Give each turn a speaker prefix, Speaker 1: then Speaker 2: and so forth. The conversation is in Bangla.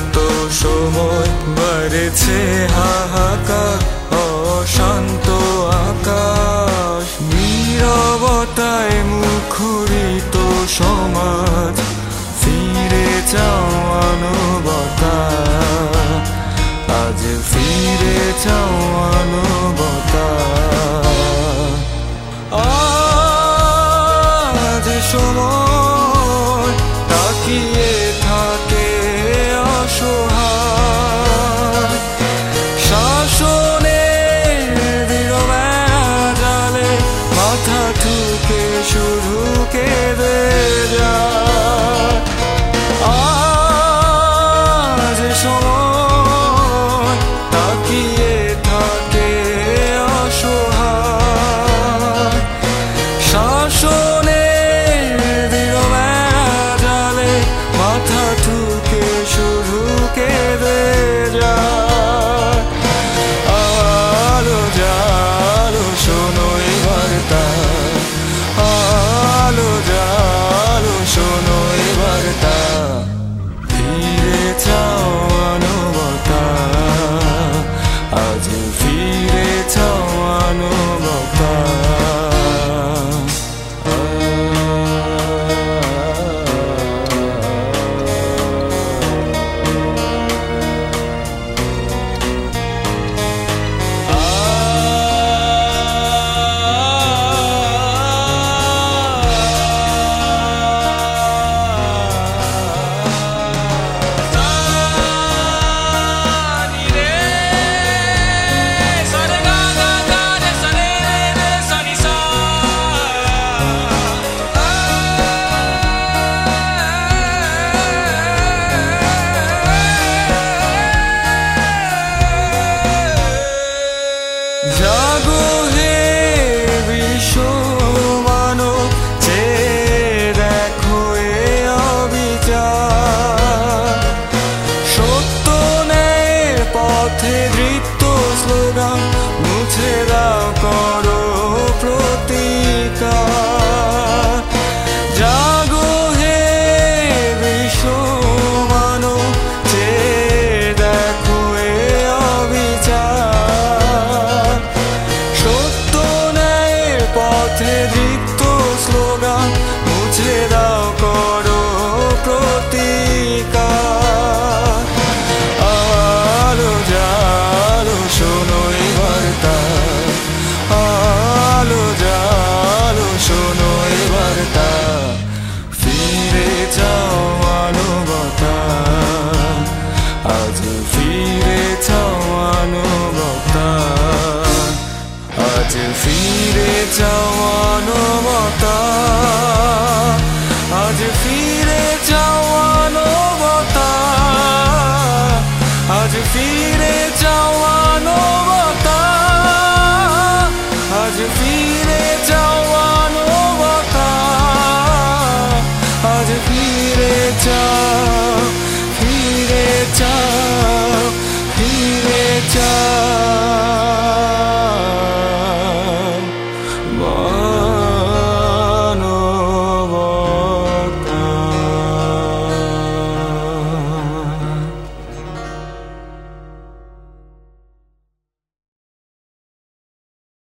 Speaker 1: ক্লান্ত সময় বাড়েছে হাহাকার, অশান্ত আকাশ, নীরবতায় মুখরিত সমাজ, ফিরে যাও মানবতা, আজ ফিরে যাও মানবতা। আজ সময় তাকিয়ে থাকে অসহায়, শাসনের দৃঢ় জালে মাথা ঠুকে শুধু কেঁদে যায়। আজ সময় তাকিয়ে থাকে অসহায়, শাসনের দৃঢ় জালে মাথা ঠুকে শুধু কেঁদে যায়। আলো জালো শোনো এই বার্তা, আলো জালো শোনো এই বার্তা, ফিরে যাও মানবতা, আজ ফিরে যাও মানবতা। জাগো হে বিশ্ব মানব, চেয়ে দেখো এ অবিচার, সত্য ন্যায়ের পথে দৃপ্ত স্লোগান, মুছে দাও করো প্রতিকার। জাগো হে বিশ্ব মানব, চেয়ে দেখো এ অবিচার, পথে দীপ্ত স্লোগান, মুছে দাও করো প্রতিকার। আলো জালো শোনো এই বার্তা, আলো জালো শোনো এই বার্তা, ফিরে যাও মানবতা, আজ ফিরে যাও মানবতা, আজ ফিরে যাও মানবতা, আজ ফিরে যাও মানবতা, আজ ফিরে যাও মানবতা, আজ ফিরে যাও মানবতা, আজ ফিরে যাও, ফিরে যাও, ফিরে যাও।